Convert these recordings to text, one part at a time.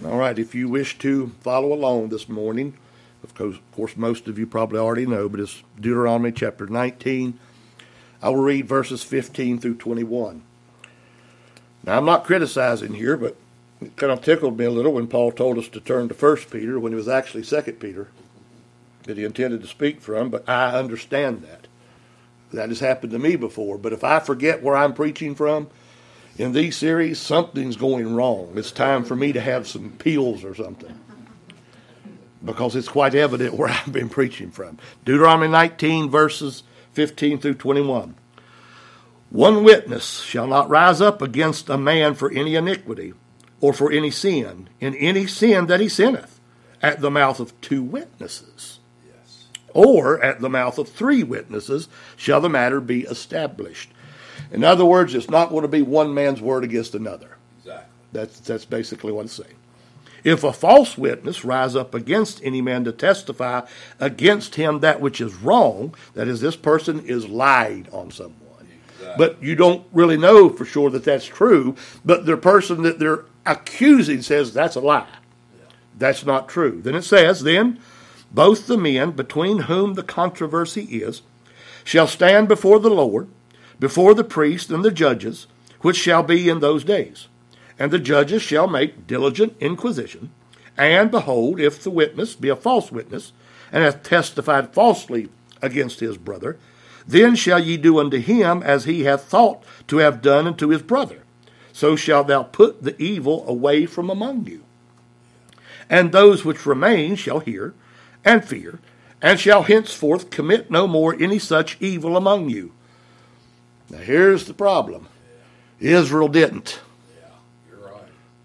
All right, if you wish to follow along this morning, of course, most of you probably already know, but it's Deuteronomy chapter 19. I will read verses 15 through 21. Now, I'm not criticizing here, but it kind of tickled me a little when Paul told us to turn to 1 Peter when it was actually 2 Peter that he intended to speak from, but I understand that. That has happened to me before, but if I forget where I'm preaching from, in these series, something's going wrong. It's time for me to have some pills or something, because it's quite evident where I've been preaching from. Deuteronomy 19, verses 15 through 21. One witness shall not rise up against a man for any iniquity, or for any sin, in any sin that he sinneth, at the mouth of two witnesses. Yes. Or at the mouth of three witnesses shall the matter be established. In other words, it's not going to be one man's word against another. Exactly. That's basically what it's saying. If a false witness rise up against any man to testify against him that which is wrong, that is, this person is lied on someone. Exactly. But you don't really know for sure that that's true, but the person that they're accusing says that's a lie. Yeah. That's not true. Then it says, then both the men between whom the controversy is shall stand before the Lord, before the priests and the judges, which shall be in those days. And the judges shall make diligent inquisition. And behold, if the witness be a false witness, and hath testified falsely against his brother, then shall ye do unto him as he hath thought to have done unto his brother. So shalt thou put the evil away from among you. And those which remain shall hear and fear, and shall henceforth commit no more any such evil among you. Now here's the problem. Israel didn't. Yeah, you're right.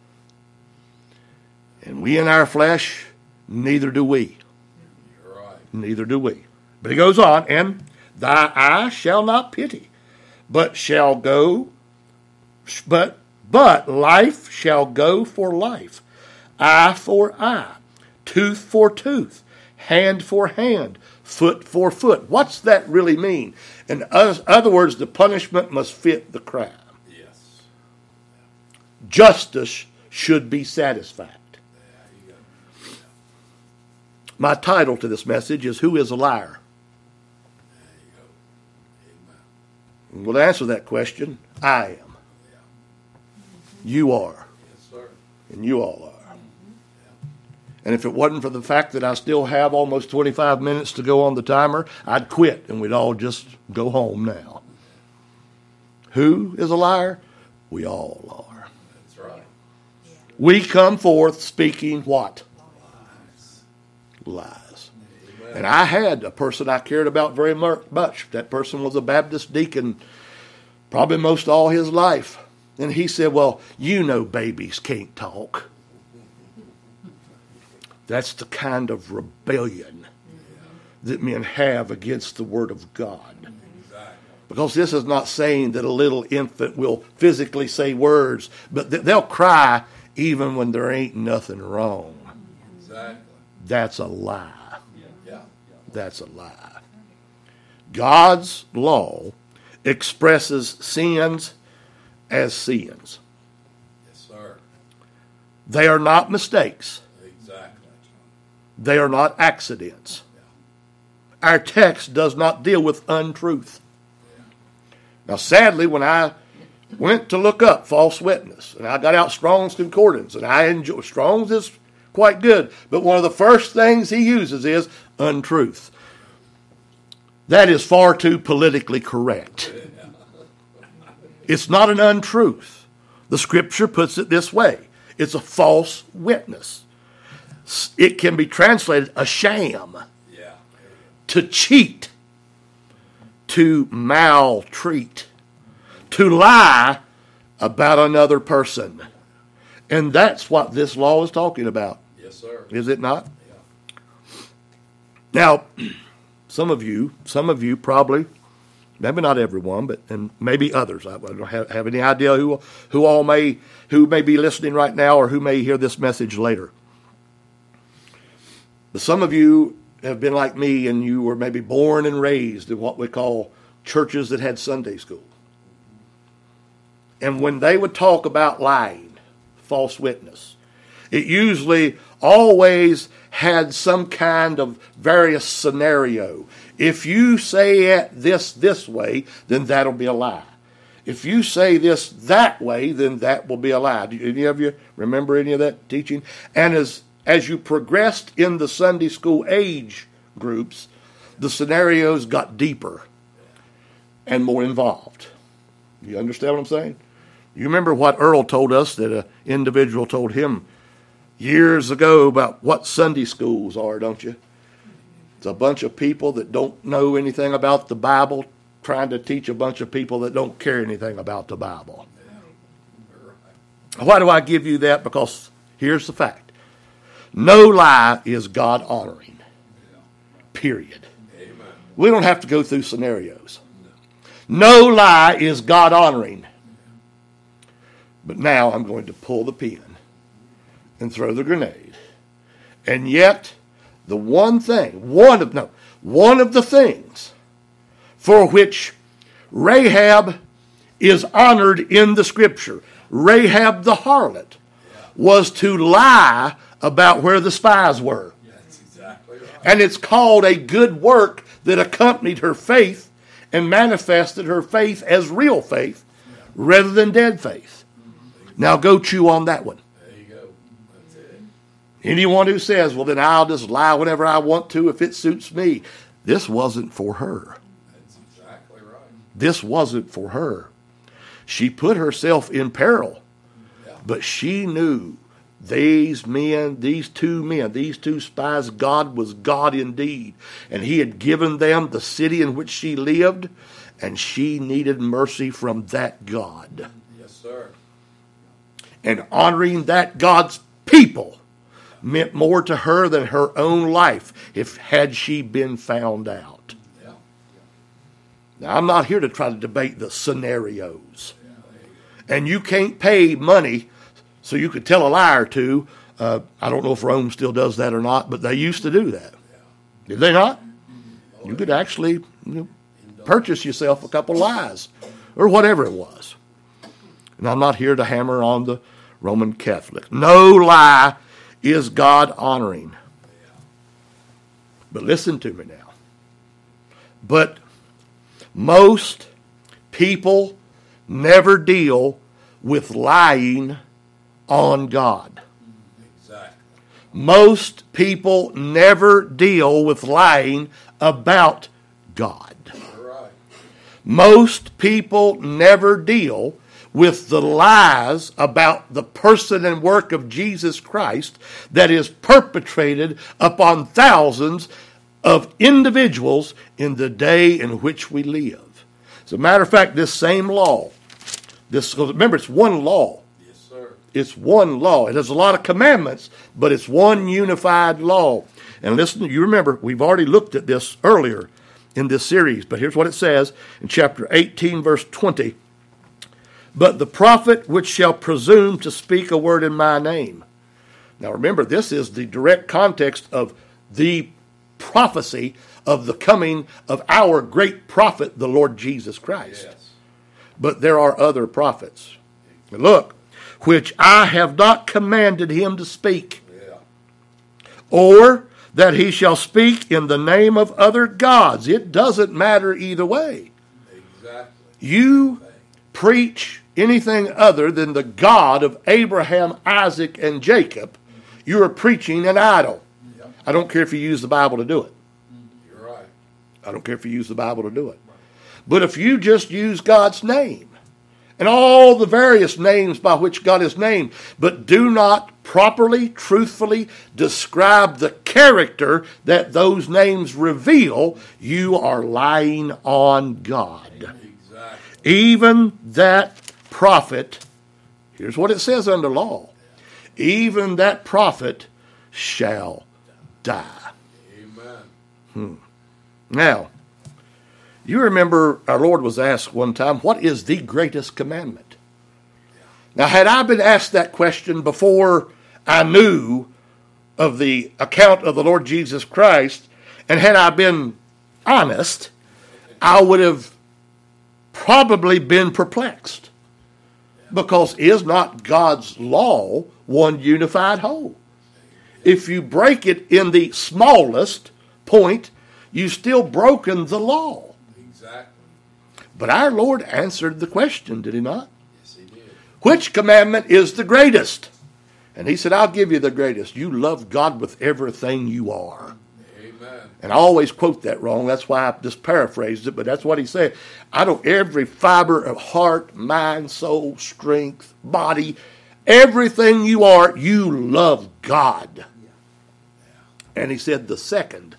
And we in our flesh, neither do we. You're right. Neither do we. But he goes on, and thy eye shall not pity, but life shall go for life, eye for eye, tooth for tooth, hand for hand, foot for foot. What's that really mean? In other words, the punishment must fit the crime. Yes. Justice should be satisfied. Yeah, you go. My title to this message is, Who is a Liar? There you go. Amen. Well, to answer that question, I am. Yeah. You are. Yes, sir. And you all are. And if it wasn't for the fact that I still have almost 25 minutes to go on the timer, I'd quit and we'd all just go home now. Who is a liar? We all are. That's right. We come forth speaking what? Lies. Amen. And I had a person I cared about very much. That person was a Baptist deacon probably most all his life. And he said, well, you know babies can't talk. That's the kind of rebellion that men have against the Word of God. Exactly. Because this is not saying that a little infant will physically say words, but they'll cry even when there ain't nothing wrong. Exactly. That's a lie. Yeah. That's a lie. God's law expresses sins as sins. Yes, sir. They are not mistakes. Exactly. They are not accidents. Our text does not deal with untruth. Now, sadly, when I went to look up false witness, and I got out Strong's Concordance, and I enjoy Strong's is quite good, but one of the first things he uses is untruth. That is far too politically correct. It's not an untruth. The Scripture puts it this way. It's a false witness. It can be translated a sham, to cheat, to maltreat, to lie about another person. And that's what this law is talking about. Yes, sir. Is it not? Yeah. Now, some of you probably, maybe not everyone, but and maybe others. I don't have any idea who may be listening right now or who may hear this message later. But some of you have been like me, and you were maybe born and raised in what we call churches that had Sunday school. And when they would talk about lying, false witness, It usually always had some kind of various scenario. If you say it this way, then that'll be a lie. If you say this that way, then that will be a lie. Do any of you remember any of that teaching? And as you progressed in the Sunday school age groups, the scenarios got deeper and more involved. You understand what I'm saying? You remember what Earl told us that an individual told him years ago about what Sunday schools are, don't you? It's a bunch of people that don't know anything about the Bible trying to teach a bunch of people that don't care anything about the Bible. Why do I give you that? Because here's the fact. No lie is God honoring. Period. We don't have to go through scenarios. No lie is God honoring. But now I'm going to pull the pin and throw the grenade. And yet, the one of the things for which Rahab is honored in the Scripture, Rahab the harlot, was to lie about where the spies were. That's exactly right. And it's called a good work that accompanied her faith and manifested her faith as real faith rather than dead faith. Now go chew on that one. There you go. That's it. Anyone who says, well, then I'll just lie whenever I want to if it suits me. This wasn't for her. That's exactly right. This wasn't for her. She put herself in peril. Yeah. But she knew these two spies, God was God indeed. And he had given them the city in which she lived. And she needed mercy from that God. Yes, sir. And honoring that God's people meant more to her than her own life had she been found out. Yeah. Now, I'm not here to try to debate the scenarios. And you can't pay money so you could tell a lie or two. I don't know if Rome still does that or not, but they used to do that. Did they not? You could actually purchase yourself a couple lies or whatever it was. And I'm not here to hammer on the Roman Catholic. No lie is God honoring. But listen to me now. But most people never deal with lying on God. Exactly. Most people never deal with lying about God. You're right. Most people never deal with the lies about the person and work of Jesus Christ that is perpetrated upon thousands of individuals in the day in which we live. As a matter of fact, this same law, remember, it's one law. Yes, sir. It's one law. It has a lot of commandments, but it's one unified law. And listen, you remember, we've already looked at this earlier in this series, but here's what it says in chapter 18, verse 20. But the prophet which shall presume to speak a word in my name. Now remember, this is the direct context of the prophecy of the coming of our great prophet, the Lord Jesus Christ. Yes. But there are other prophets. Look, which I have not commanded him to speak, Yeah. or that he shall speak in the name of other gods. It doesn't matter either way. Exactly. You preach anything other than the God of Abraham, Isaac, and Jacob, you are preaching an idol. Yep. I don't care if you use the Bible to do it. You're right. I don't care if you use the Bible to do it. But if you just use God's name and all the various names by which God is named, but do not properly, truthfully describe the character that those names reveal, you are lying on God. Exactly. Even that prophet, here's what it says under law, even that prophet shall die. Amen. Now, you remember our Lord was asked one time, what is the greatest commandment? Now, had I been asked that question before I knew of the account of the Lord Jesus Christ, and had I been honest, I would have probably been perplexed. Because is not God's law one unified whole? If you break it in the smallest point, you've still broken the law. Exactly. But our Lord answered the question, did he not? Yes, he did. Which commandment is the greatest? And he said, I'll give you the greatest. You love God with everything you are. Amen. And I always quote that wrong. That's why I just paraphrased it, but that's what he said. I don't, every fiber of heart, mind, soul, strength, body, everything you are, you love God. And he said the second.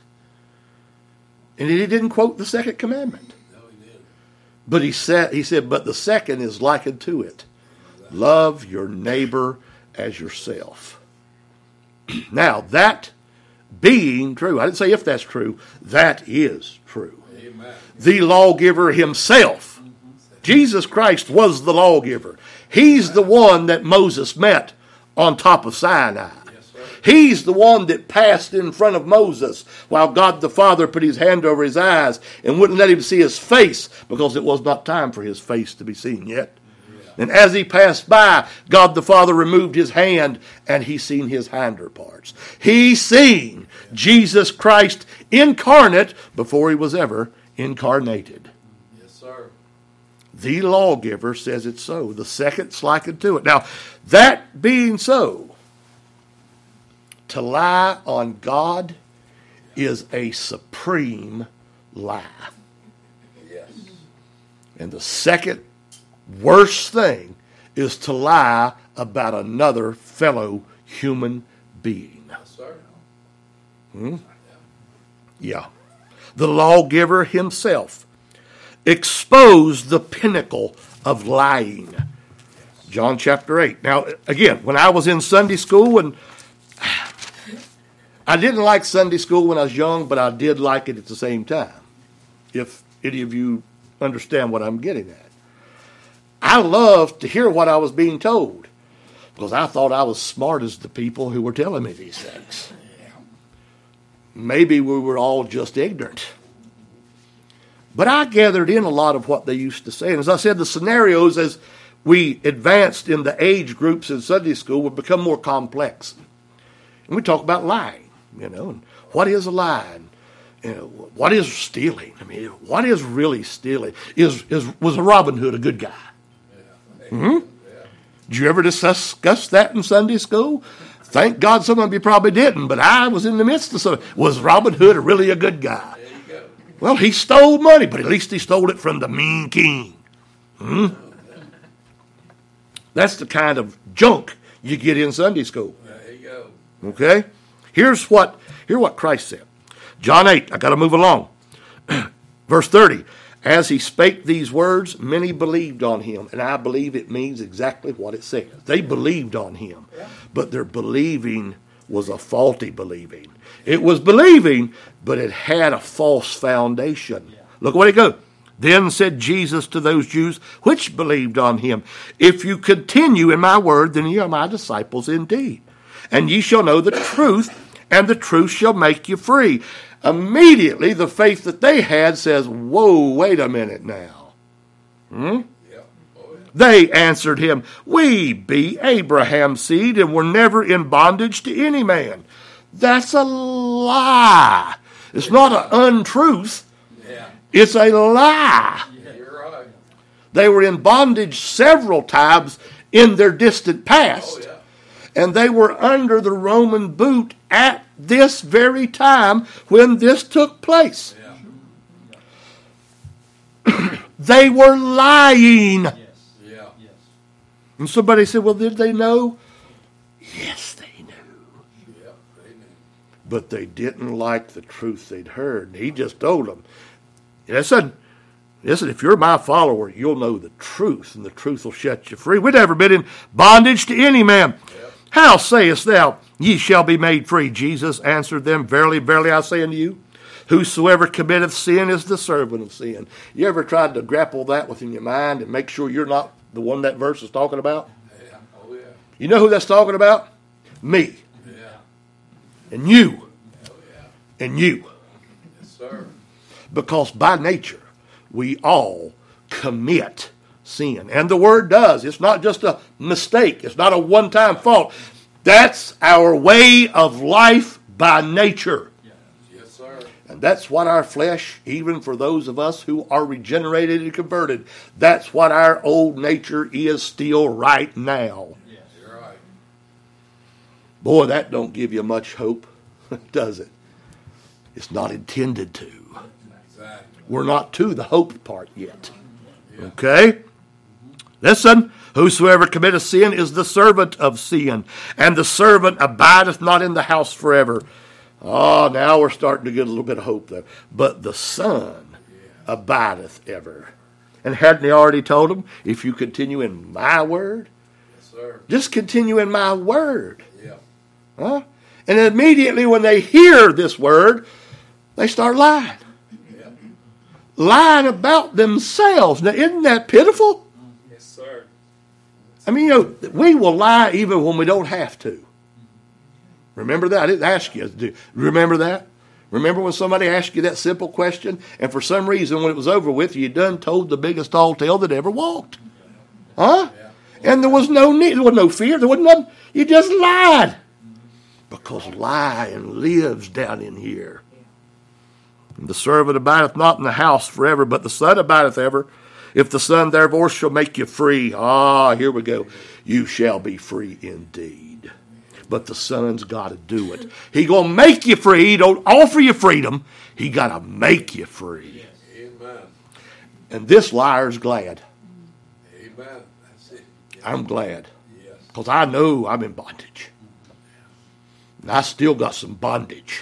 And he didn't quote the second commandment. No, he didn't. But he said, but the second is likened to it. Love your neighbor as yourself. Now, that being true, I didn't say if that's true, that is true. Amen. The lawgiver himself, Jesus Christ, was the lawgiver. He's the one that Moses met on top of Sinai. Yes, sir. He's the one that passed in front of Moses while God the Father put his hand over his eyes and wouldn't let him see his face because it was not time for his face to be seen yet. And as he passed by, God the Father removed his hand and he seen his hinder parts. He seen Jesus Christ incarnate before he was ever incarnated. Yes, sir. The lawgiver says it's so. The second's likened to it. Now, that being so, to lie on God is a supreme lie. Yes. And the second worst thing is to lie about another fellow human being. Yes, sir. Yeah. The lawgiver himself exposed the pinnacle of lying. John chapter 8. Now, again, when I was in Sunday school, and I didn't like Sunday school when I was young, but I did like it at the same time. If any of you understand what I'm getting at. I loved to hear what I was being told because I thought I was smart as the people who were telling me these things. Maybe we were all just ignorant. But I gathered in a lot of what they used to say. And as I said, the scenarios as we advanced in the age groups in Sunday school would become more complex. And we talk about lying, and what is a lie? And, what is stealing? I mean, what is really stealing? Was Robin Hood a good guy? Mm-hmm. Did you ever discuss that in Sunday school? Thank God some of you probably didn't, but I was in the midst of some. Was Robin Hood really a good guy? There you go. Well, he stole money, but at least he stole it from the mean king. That's the kind of junk you get in Sunday school. There you go. Okay? Here's what Christ said. John 8, I got to move along. Verse 30. As he spake these words, many believed on him. And I believe it means exactly what it says. They believed on him. But their believing was a faulty believing. It was believing, but it had a false foundation. Look what it goes. Then said Jesus to those Jews which believed on him, if you continue in my word, then ye are my disciples indeed. And ye shall know the truth, and the truth shall make you free. Immediately, the faith that they had says, whoa, wait a minute now. Yeah. Oh, yeah. They answered him, we be Abraham's seed, and were never in bondage to any man. That's a lie. It's not an untruth. Yeah. It's a lie. Yeah, you're right. They were in bondage several times in their distant past. Oh, yeah. And they were under the Roman boot at this very time when this took place. Yeah. They were lying. Yeah. And somebody said, well, did they know? Yes, they knew. Yeah. They knew. But they didn't like the truth they'd heard. He just told them, listen, if you're my follower, you'll know the truth, and the truth will set you free. We'd never been in bondage to any man. Yep. How sayest thou, ye shall be made free? Jesus answered them, verily, verily, I say unto you, whosoever committeth sin is the servant of sin. You ever tried to grapple that within your mind and make sure you're not the one that verse is talking about? Yeah. Oh, yeah. You know who that's talking about? Me. Yeah. And you. Oh, yeah. And you. Yes, sir. Because by nature, we all commit sin. And the word does. It's not just a mistake. It's not a one-time fault. That's our way of life by nature. Yes, sir. And that's what our flesh, even for those of us who are regenerated and converted, that's what our old nature is still right now. Yes. You're right. Boy, that don't give you much hope, does it? It's not intended to. Exactly. We're not to the hope part yet. Okay? Listen, whosoever committeth sin is the servant of sin, and the servant abideth not in the house forever. Oh, now we're starting to get a little bit of hope there. But the Son abideth ever. And hadn't he already told him, if you continue in my word, Yes, sir. just continue in my word. Yeah. Huh? And immediately when they hear this word, they start lying. Yeah. Lying about themselves. Now, isn't that pitiful? Yes, sir. I mean, we will lie even when we don't have to. Remember that? I didn't ask you. Remember that? Remember when somebody asked you that simple question, and for some reason when it was over with, you done told the biggest tall tale that ever walked? Huh? Yeah. And there was no need, there was no fear, there wasn't nothing. You just lied. Because lying lives down in here. And the servant abideth not in the house forever, but the Son abideth ever. If the Son therefore shall make you free, here we go, you shall be free indeed. But the Son's got to do it. He going to make you free. He don't offer you freedom. He got to make you free. Amen. And this liar's glad. Amen. That's it. I'm glad. Yes. Because I know I'm in bondage. And I still got some bondage.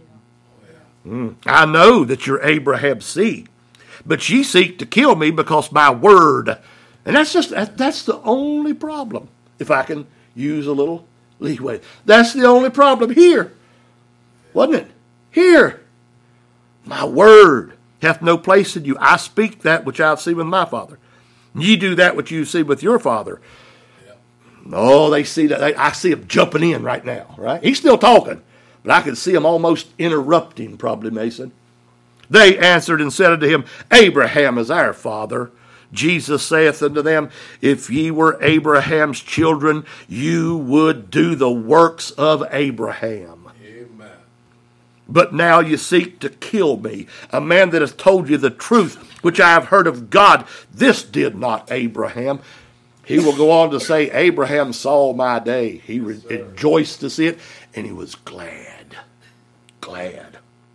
I know that you're Abraham's seed. But ye seek to kill me because my word. And that's the only problem. If I can use a little leeway. That's the only problem here. Wasn't it? Here. My word hath no place in you. I speak that which I have seen with my Father. Ye do that which you see with your father. Yeah. Oh, they see that. I see him jumping in right now, right? He's still talking. But I can see him almost interrupting, probably, Mason. They answered and said unto him, Abraham is our father. Jesus saith unto them, if ye were Abraham's children, you would do the works of Abraham. Amen. But now you seek to kill me, a man that has told you the truth, which I have heard of God. This did not Abraham. He will go on to say, Abraham saw my day. He rejoiced to see it, and he was glad. Glad.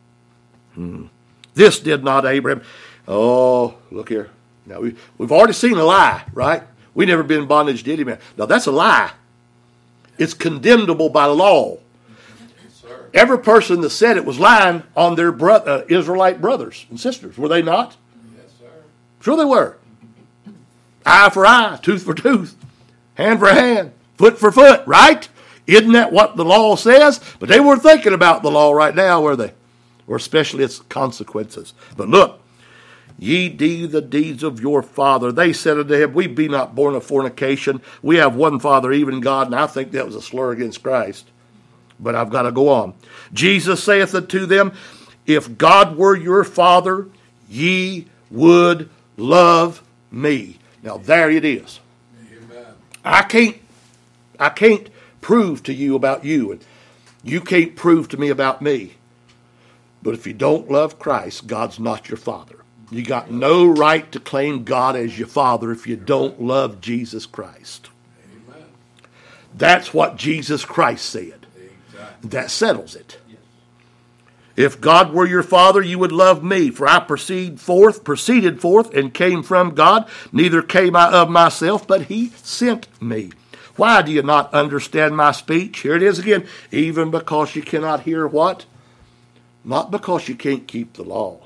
This did not Abraham. Oh, look here. Now, we've already seen a lie, right? We never been in bondage to any man. Now, that's a lie. It's condemnable by law. Yes, sir. Every person that said it was lying on their Israelite brothers and sisters. Were they not? Yes, sir. Sure they were. Eye for eye, tooth for tooth, hand for hand, foot for foot, right? Isn't that what the law says? But they weren't thinking about the law right now, were they? Or especially its consequences. But look, ye do the deeds of your father. They said unto him, we be not born of fornication. We have one Father, even God. And I think that was a slur against Christ. But I've got to go on. Jesus saith unto them, if God were your Father, ye would love me. Now there it is. Amen. I can't prove to you about you, and you can't prove to me about me. But if you don't love Christ, God's not your Father. You got no right to claim God as your Father if you don't love Jesus Christ. Amen. That's what Jesus Christ said. Exactly. That settles it. If God were your Father, you would love me, for I proceeded forth and came from God, neither came I of myself, but he sent me. Why do you not understand my speech? Here it is again. Even because you cannot hear what? Not because you can't keep the law.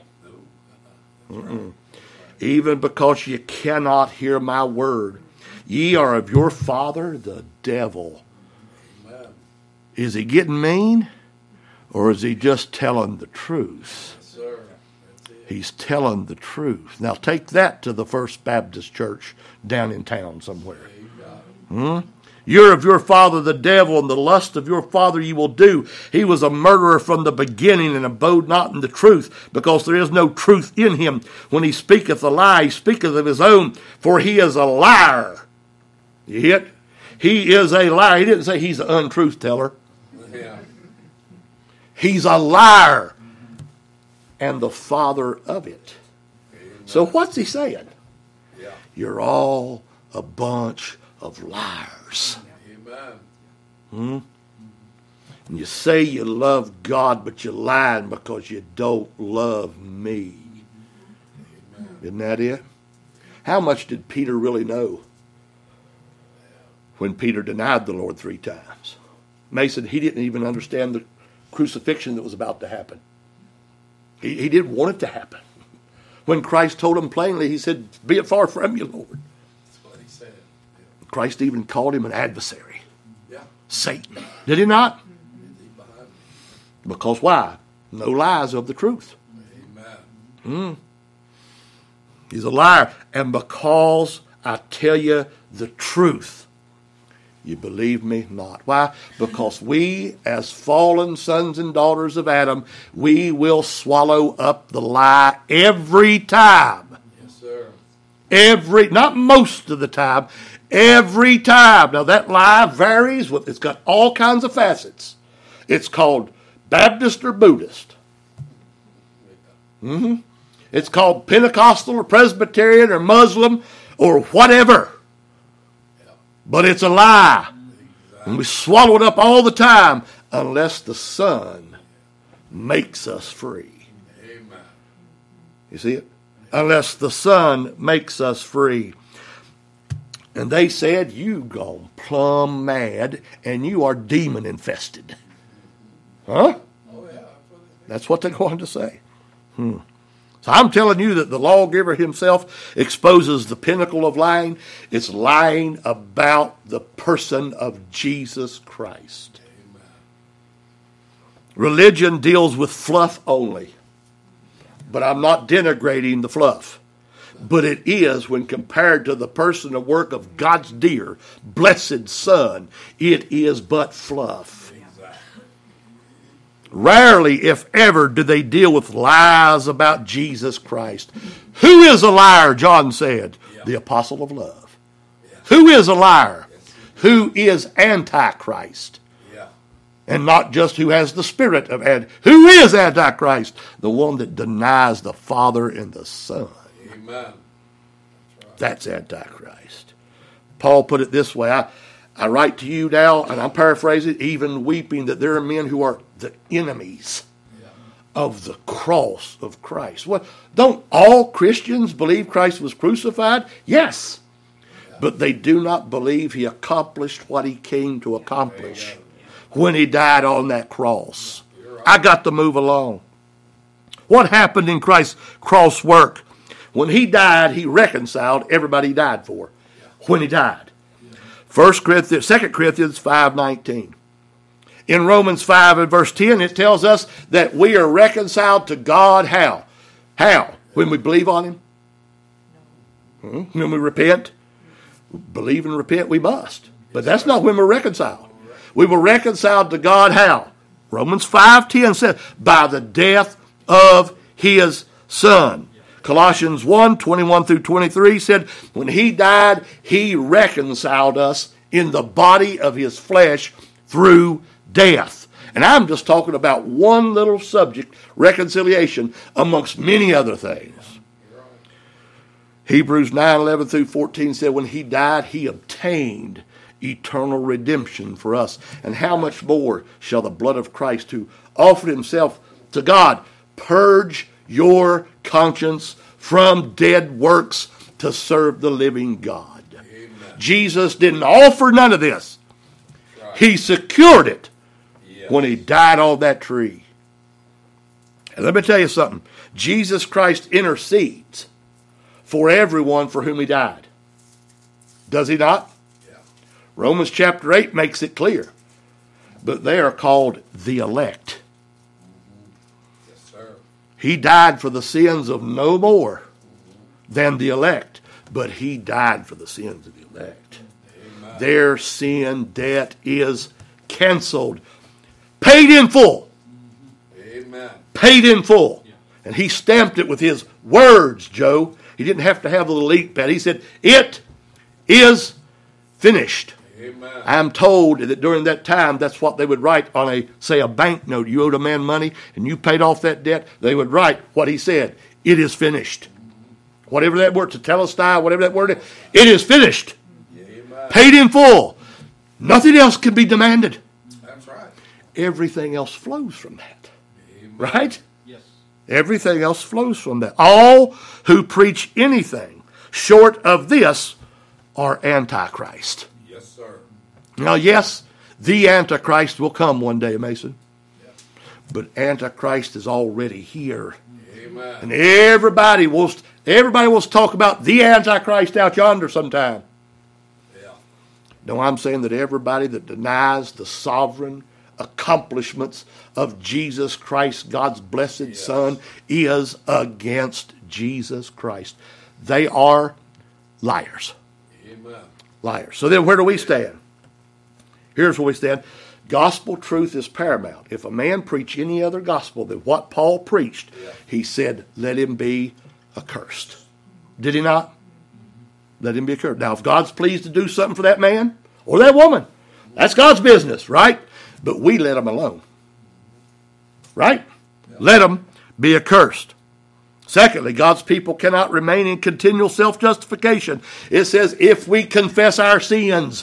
Even because you cannot hear my word. Ye are of your father, the devil. Amen. Is he getting mean? Or is he just telling the truth? Yes, sir. That's it. He's telling the truth. Now take that to the First Baptist Church down in town somewhere. You got it. You're of your father the devil, and the lust of your father you will do. He was a murderer from the beginning, and abode not in the truth, because there is no truth in him. When he speaketh a lie, he speaketh of his own, for he is a liar. You hear it? He is a liar. He didn't say he's an untruth teller. Yeah. He's a liar, and the father of it. So what's he saying? Yeah. You're all a bunch of liars. Amen. And you say you love God, but you're lying because you don't love me. Amen. Isn't that it? How much did Peter really know when Peter denied the Lord 3 times? Mason, he didn't even understand the crucifixion that was about to happen. He didn't want it to happen. When Christ told him plainly, he said, "Be it far from you, Lord." That's what he said. Christ even called him an adversary. Yeah. Satan. Did he not? He behind me. Because why? No lies of the truth. Amen. He's a liar. And because I tell you the truth, you believe me not. Why? Because we, as fallen sons and daughters of Adam, we will swallow up the lie every time. Yes, sir. Not most of the time, every time. Now that lie varies. It's got all kinds of facets. It's called Baptist or Buddhist. It's called Pentecostal or Presbyterian or Muslim or whatever. But it's a lie. And we swallow it up all the time unless the Son makes us free. Amen. You see it? Unless the Son makes us free. And they said, "You gone plumb mad and you are demon infested." Huh? Oh, yeah. That's what they're going to say. So I'm telling you that the lawgiver himself exposes the pinnacle of lying. It's lying about the person of Jesus Christ. Amen. Religion deals with fluff only. But I'm not denigrating the fluff. But it is, when compared to the person and work of God's dear, blessed Son, it is but fluff. Rarely, if ever, do they deal with lies about Jesus Christ. Who is a liar, John said? Yeah. The apostle of love. Yeah. Who is a liar? Yes. Who is Antichrist? Yeah. And not just who has the spirit of who is Antichrist? The one that denies the Father and the Son. Amen. That's Antichrist. Paul put it this way. I write to you now, and I'm paraphrasing, even weeping, that there are men who are the enemies of the cross of Christ. Well, don't all Christians believe Christ was crucified? Yes. But they do not believe he accomplished what he came to accomplish when he died on that cross. I got to move along. What happened in Christ's cross work? When he died, he reconciled everybody he died for. When he died. 2 Corinthians 5:19. In Romans 5 and verse 10, it tells us that we are reconciled to God how? How? When we believe on him? When we repent? Believe and repent we must. But that's not when we're reconciled. We were reconciled to God how? Romans 5:10 says, by the death of his Son. Colossians 1:21 through 23 said, when he died, he reconciled us in the body of his flesh through death. And I'm just talking about one little subject, reconciliation, amongst many other things. Hebrews 9:11 through 14 said, when he died, he obtained eternal redemption for us. And how much more shall the blood of Christ, who offered himself to God, purge your conscience from dead works to serve the living God. Amen. Jesus didn't offer none of this. Right. He secured it Yes. when he died on that tree. And let me tell you something. Jesus Christ intercedes for everyone for whom he died. Does he not? Yeah. Romans chapter 8 makes it clear. But they are called the elect. Yes, sir. He died for the sins of no more than the elect, but he died for the sins of the elect. Amen. Their sin debt is canceled. Paid in full. Amen. Paid in full. And he stamped it with his words, Joe. He didn't have to have the little ink pad. He said, it is finished. Amen. I'm told that during that time, that's what they would write on a banknote. You owed a man money and you paid off that debt. They would write what he said. It is finished. Whatever that word, tetelestai, whatever that word is, it is finished. Amen. Paid in full. Nothing else can be demanded. That's right. Everything else flows from that. Amen. Right? Yes. Everything else flows from that. All who preach anything short of this are Antichrist. Yes, sir. Now, yes, the Antichrist will come one day, Mason. But Antichrist is already here. Amen. And everybody wants to talk about the Antichrist out yonder sometime. Yeah. No, I'm saying that everybody that denies the sovereign accomplishments of Jesus Christ, God's blessed Son, is against Jesus Christ. They are liars. Amen. Liars. So then where do we stand? Here's where we stand. Gospel truth is paramount. If a man preach any other gospel than what Paul preached, he said, let him be accursed. Did he not? Let him be accursed. Now, if God's pleased to do something for that man or that woman, that's God's business, right? But we let them alone. Right? Let them be accursed. Secondly, God's people cannot remain in continual self-justification. It says, if we confess our sins,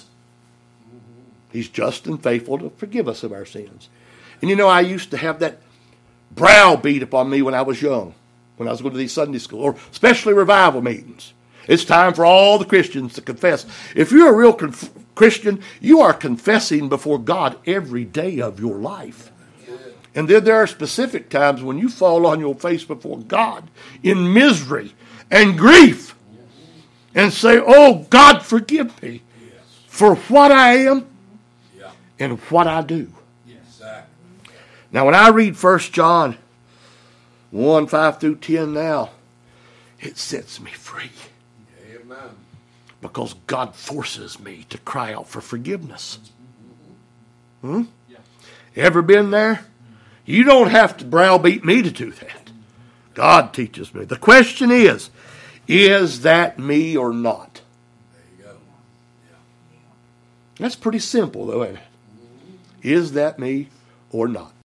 He's just and faithful to forgive us of our sins. And you know, I used to have that brow beat upon me when I was young, when I was going to these Sunday school, or especially revival meetings. It's time for all the Christians to confess. If you're a real Christian, you are confessing before God every day of your life. And then there are specific times when you fall on your face before God in misery and grief and say, oh, God, forgive me for what I am and what I do. Exactly. Now, when I read 1 John 1, 5 through 10 now, it sets me free. Amen. Because God forces me to cry out for forgiveness. Ever been there? You don't have to browbeat me to do that. God teaches me. The question is that me or not? There you go. That's pretty simple, though, isn't it? Is that me or not?